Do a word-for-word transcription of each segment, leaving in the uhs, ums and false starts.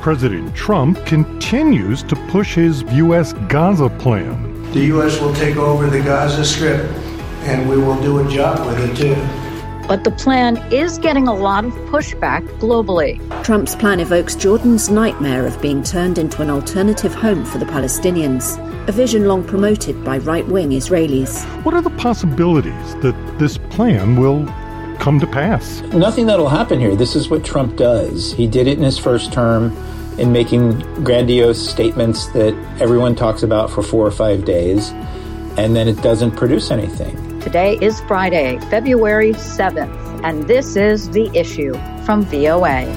President Trump continues to push his U S Gaza plan. The U S will take over the Gaza Strip, and we will do a job with it, too. But the plan is getting a lot of pushback globally. Trump's plan evokes Jordan's nightmare of being turned into an alternative home for the Palestinians, a vision long promoted by right-wing Israelis. What are the possibilities that this plan will come to pass? Nothing that'll happen here. This is what Trump does. He did it in his first term in making grandiose statements that everyone talks about for four or five days, and then it doesn't produce anything. Today is Friday, February seventh, and this is The Issue from V O A.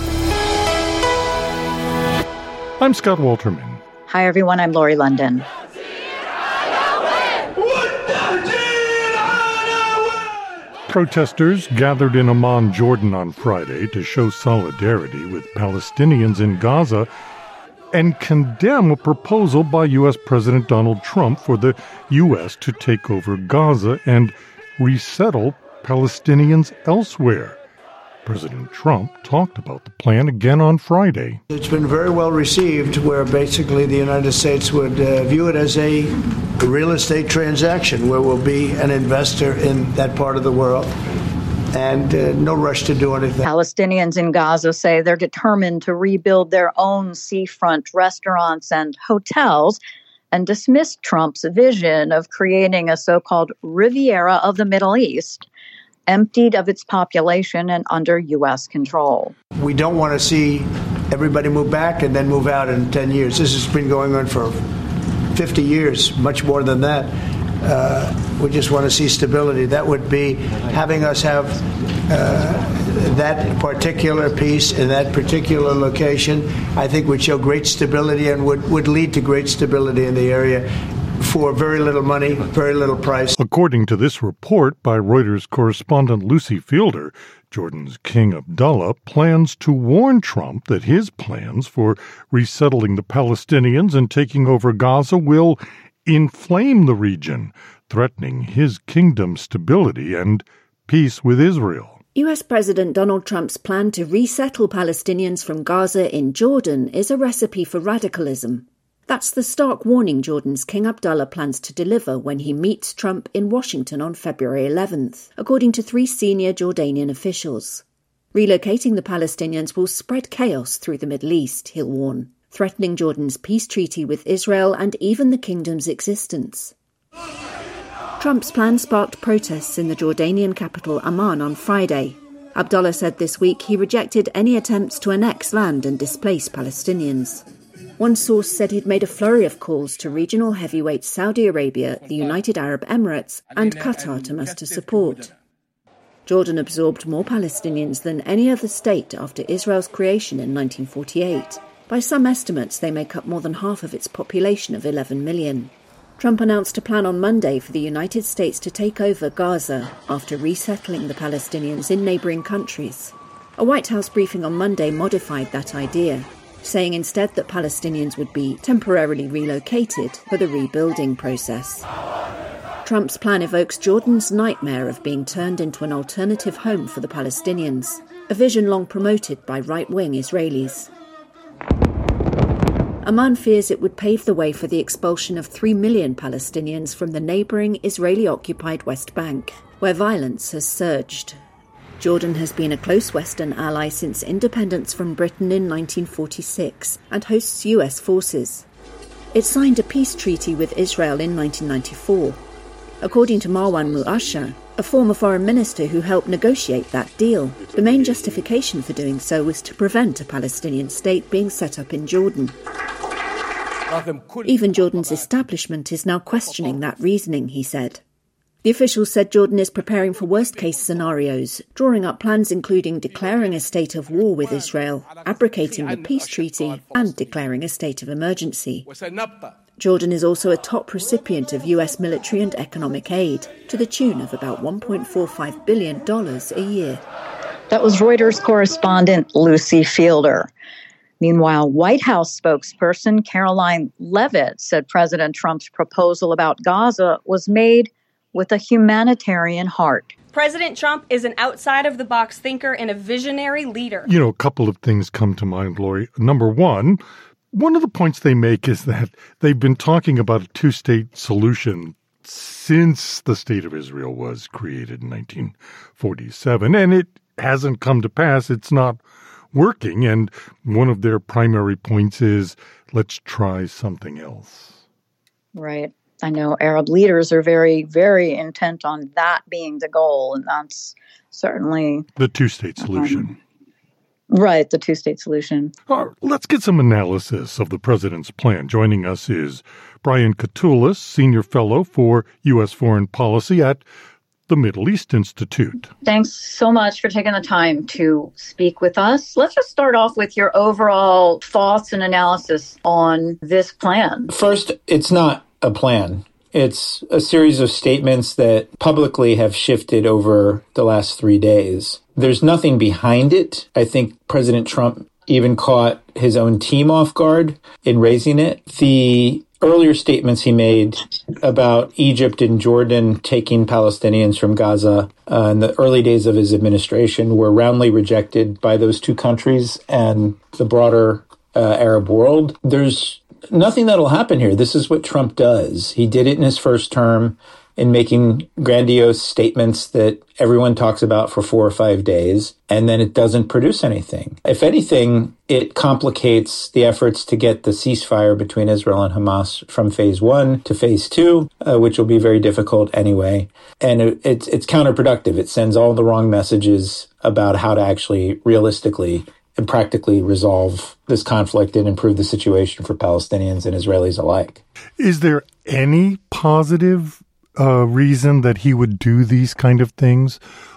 I'm Scott Walterman. Hi, everyone. I'm Lori London. Protesters gathered in Amman, Jordan on Friday to show solidarity with Palestinians in Gaza and condemn a proposal by U S. President Donald Trump for the U S to take over Gaza and resettle Palestinians elsewhere. President Trump talked about the plan again on Friday. It's been very well received, where basically the United States would uh, view it as a real estate transaction where we'll be an investor in that part of the world, and uh, no rush to do anything. Palestinians in Gaza say they're determined to rebuild their own seafront restaurants and hotels, and dismissed Trump's vision of creating a so-called Riviera of the Middle East, emptied of its population and under U S control. We don't want to see everybody move back and then move out in ten years. This has been going on for fifty years, much more than that. Uh, we just want to see stability. That would be having us have uh, that particular piece in that particular location, I think would show great stability and would, would lead to great stability in the area for very little money, very little price. According to this report by Reuters correspondent Lucy Fielder, Jordan's King Abdullah plans to warn Trump that his plans for resettling the Palestinians and taking over Gaza will inflame the region, threatening his kingdom's stability and peace with Israel. U S. President Donald Trump's plan to resettle Palestinians from Gaza in Jordan is a recipe for radicalism. That's the stark warning Jordan's King Abdullah plans to deliver when he meets Trump in Washington on February eleventh, according to three senior Jordanian officials. Relocating the Palestinians will spread chaos through the Middle East, he'll warn, threatening Jordan's peace treaty with Israel and even the kingdom's existence. Trump's plan sparked protests in the Jordanian capital Amman on Friday. Abdullah said this week he rejected any attempts to annex land and displace Palestinians. One source said he'd made a flurry of calls to regional heavyweights Saudi Arabia, the United Arab Emirates, and Qatar to muster support. Jordan absorbed more Palestinians than any other state after Israel's creation in nineteen forty-eight. By some estimates, they make up more than half of its population of eleven million. Trump announced a plan on Monday for the United States to take over Gaza after resettling the Palestinians in neighbouring countries. A White House briefing on Monday modified that idea, saying instead that Palestinians would be temporarily relocated for the rebuilding process. Trump's plan evokes Jordan's nightmare of being turned into an alternative home for the Palestinians, a vision long promoted by right-wing Israelis. Amman fears it would pave the way for the expulsion of three million Palestinians from the neighbouring Israeli-occupied West Bank, where violence has surged. Jordan has been a close Western ally since independence from Britain in nineteen forty-six and hosts U S forces. It signed a peace treaty with Israel in nineteen ninety-four. According to Marwan Muasher, a former foreign minister who helped negotiate that deal, the main justification for doing so was to prevent a Palestinian state being set up in Jordan. Even Jordan's establishment is now questioning that reasoning, he said. The official said Jordan is preparing for worst-case scenarios, drawing up plans including declaring a state of war with Israel, abrogating the peace treaty, and declaring a state of emergency. Jordan is also a top recipient of U S military and economic aid, to the tune of about one point four five billion dollars a year. That was Reuters correspondent Lucy Fielder. Meanwhile, White House spokesperson Caroline Leavitt said President Trump's proposal about Gaza was made with a humanitarian heart. President Trump is an outside-of-the-box thinker and a visionary leader. You know, a couple of things come to mind, Lori. Number one, one of the points they make is that they've been talking about a two-state solution since the State of Israel was created in nineteen forty-seven, and it hasn't come to pass. It's not working, and one of their primary points is, let's try something else. Right. I know Arab leaders are very, very intent on that being the goal, and that's certainly the two-state solution. Um, right, the two-state solution. All right, let's get some analysis of the president's plan. Joining us is Brian Katulis, Senior Fellow for U S Foreign Policy at the Middle East Institute. Thanks so much for taking the time to speak with us. Let's just start off with your overall thoughts and analysis on this plan. First, it's not a plan. It's a series of statements that publicly have shifted over the last three days. There's nothing behind it. I think President Trump even caught his own team off guard in raising it. The earlier statements he made about Egypt and Jordan taking Palestinians from Gaza uh, in the early days of his administration were roundly rejected by those two countries and the broader uh, Arab world. There's nothing that'll happen here. This is what Trump does. He did it in his first term in making grandiose statements that everyone talks about for four or five days, and then it doesn't produce anything. If anything, it complicates the efforts to get the ceasefire between Israel and Hamas from phase one to phase two, uh, which will be very difficult anyway. And it, it's, it's counterproductive. It sends all the wrong messages about how to actually realistically and practically resolve this conflict and improve the situation for Palestinians and Israelis alike. Is there any positive uh, reason that he would do these kind of things,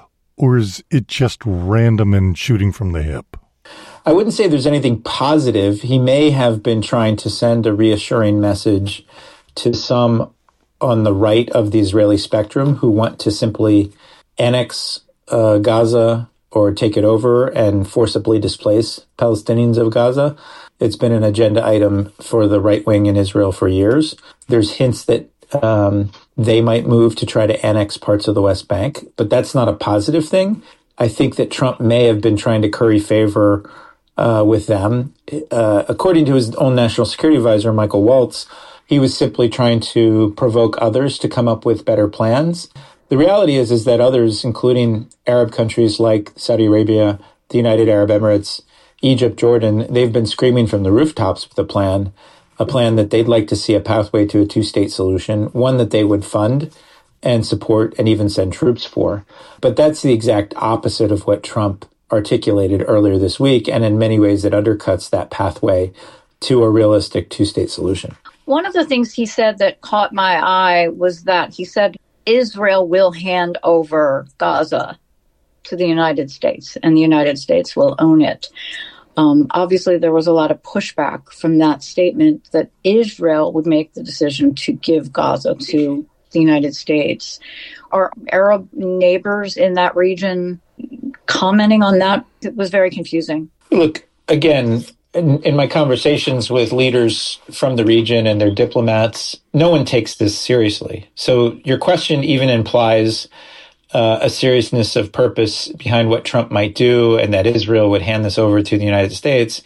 or is it just random and shooting from the hip? I wouldn't say there's anything positive. He may have been trying to send a reassuring message to some on the right of the Israeli spectrum who want to simply annex uh, Gaza or take it over and forcibly displace Palestinians of Gaza. It's been an agenda item for the right wing in Israel for years. There's hints that um, they might move to try to annex parts of the West Bank, but that's not a positive thing. I think that Trump may have been trying to curry favor uh, with them. Uh, according to his own national security advisor, Michael Waltz, he was simply trying to provoke others to come up with better plans. The reality is, is that others, including Arab countries like Saudi Arabia, the United Arab Emirates, Egypt, Jordan, they've been screaming from the rooftops with a plan, a plan that they'd like to see a pathway to a two-state solution, one that they would fund and support and even send troops for. But that's the exact opposite of what Trump articulated earlier this week, and in many ways it undercuts that pathway to a realistic two-state solution. One of the things he said that caught my eye was that he said Israel will hand over Gaza to the United States, and the United States will own it. Um, obviously, there was a lot of pushback from that statement that Israel would make the decision to give Gaza to the United States. Are Arab neighbors in that region commenting on that? It was very confusing. Look, again, in, in my conversations with leaders from the region and their diplomats, no one takes this seriously. So your question even implies uh, a seriousness of purpose behind what Trump might do and that Israel would hand this over to the United States.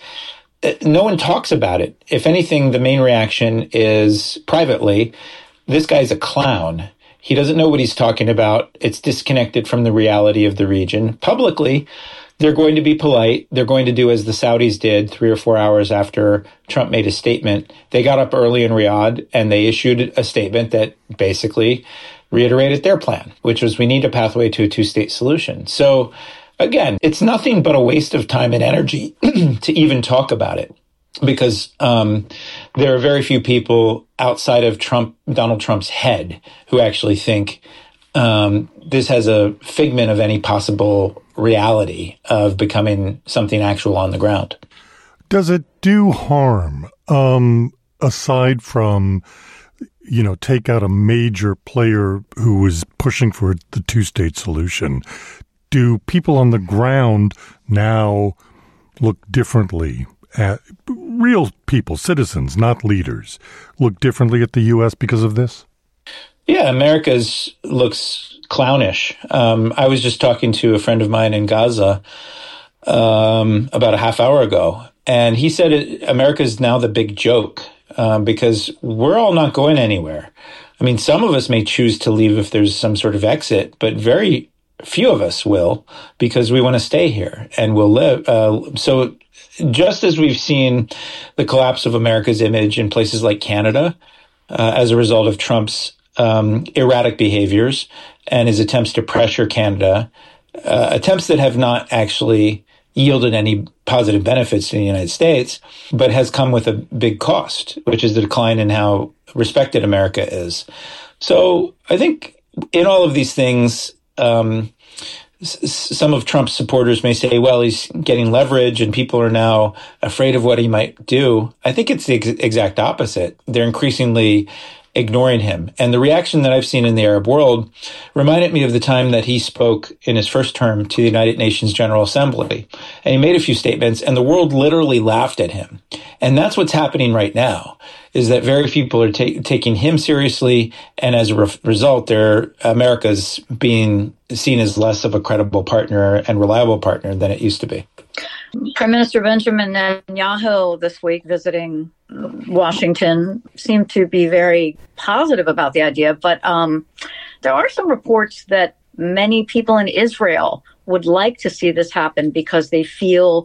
No one talks about it. If anything, the main reaction is privately, this guy's a clown. He doesn't know what he's talking about. It's disconnected from the reality of the region. Publicly, they're going to be polite. They're going to do as the Saudis did three or four hours after Trump made a statement. They got up early in Riyadh and they issued a statement that basically reiterated their plan, which was we need a pathway to a two-state solution. So again, it's nothing but a waste of time and energy to even talk about it, because um, there are very few people outside of Trump, Donald Trump's head who actually think um, this has a figment of any possible reality of becoming something actual on the ground. Does it do harm, um, aside from, you know, take out a major player who was pushing for the two-state solution? Do people on the ground now look differently at real people, citizens, not leaders, look differently at the U S because of this? Yeah, America's looks clownish. Um, I was just talking to a friend of mine in Gaza um, about a half hour ago, and he said it, America's now the big joke um, because we're all not going anywhere. I mean, some of us may choose to leave if there's some sort of exit, but very few of us will because we want to stay here and we'll live. Uh, so just as we've seen the collapse of America's image in places like Canada uh, as a result of Trump's um, erratic behaviors and his attempts to pressure Canada, uh, attempts that have not actually yielded any positive benefits to the United States, but has come with a big cost, which is the decline in how respected America is. So I think in all of these things, um, s- some of Trump's supporters may say, well, he's getting leverage and people are now afraid of what he might do. I think it's the ex- exact opposite. They're increasingly ignoring him. And the reaction that I've seen in the Arab world reminded me of the time that he spoke in his first term to the United Nations General Assembly. And he made a few statements and the world literally laughed at him. And that's what's happening right now, is that very few people are ta- taking him seriously. And as a re- result, they're, America's being seen as less of a credible partner and reliable partner than it used to be. Prime Minister Benjamin Netanyahu this week visiting Washington seemed to be very positive about the idea, but um, there are some reports that many people in Israel would like to see this happen because they feel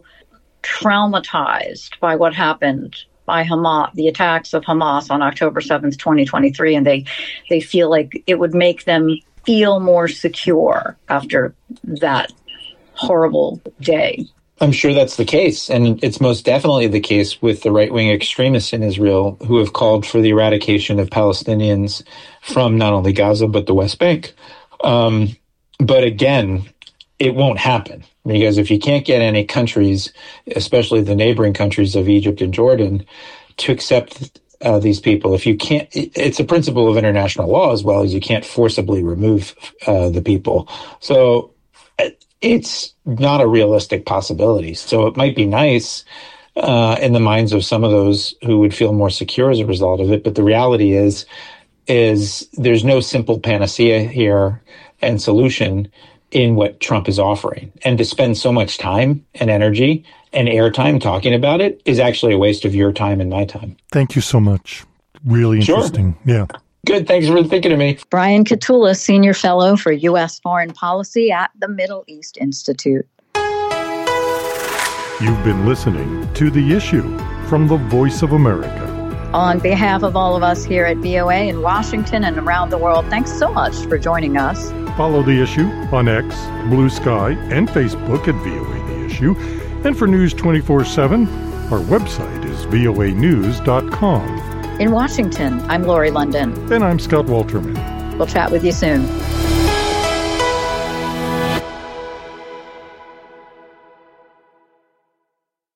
traumatized by what happened by Hamas, the attacks of Hamas on October seventh, twenty twenty-three, and they, they feel like it would make them feel more secure after that horrible day. I'm sure that's the case. And it's most definitely the case with the right-wing extremists in Israel who have called for the eradication of Palestinians from not only Gaza, but the West Bank. Um, but again, it won't happen because if you can't get any countries, especially the neighboring countries of Egypt and Jordan, to accept uh, these people, if you can't, it's a principle of international law as well as you can't forcibly remove uh, the people. So it's not a realistic possibility. So it might be nice uh, in the minds of some of those who would feel more secure as a result of it. But the reality is, is there's no simple panacea here and solution in what Trump is offering. And to spend so much time and energy and airtime talking about it is actually a waste of your time and my time. Thank you so much. Really interesting. Sure. Yeah. Good. Thanks for thinking of me. Brian Katulis, Senior Fellow for U S Foreign Policy at the Middle East Institute. You've been listening to The Issue from the Voice of America. On behalf of all of us here at V O A in Washington and around the world, thanks so much for joining us. Follow The Issue on X, Blue Sky, and Facebook at V O A The Issue. And for News twenty-four seven, our website is V O A news dot com. In Washington, I'm Lori London. And I'm Scott Walterman. We'll chat with you soon.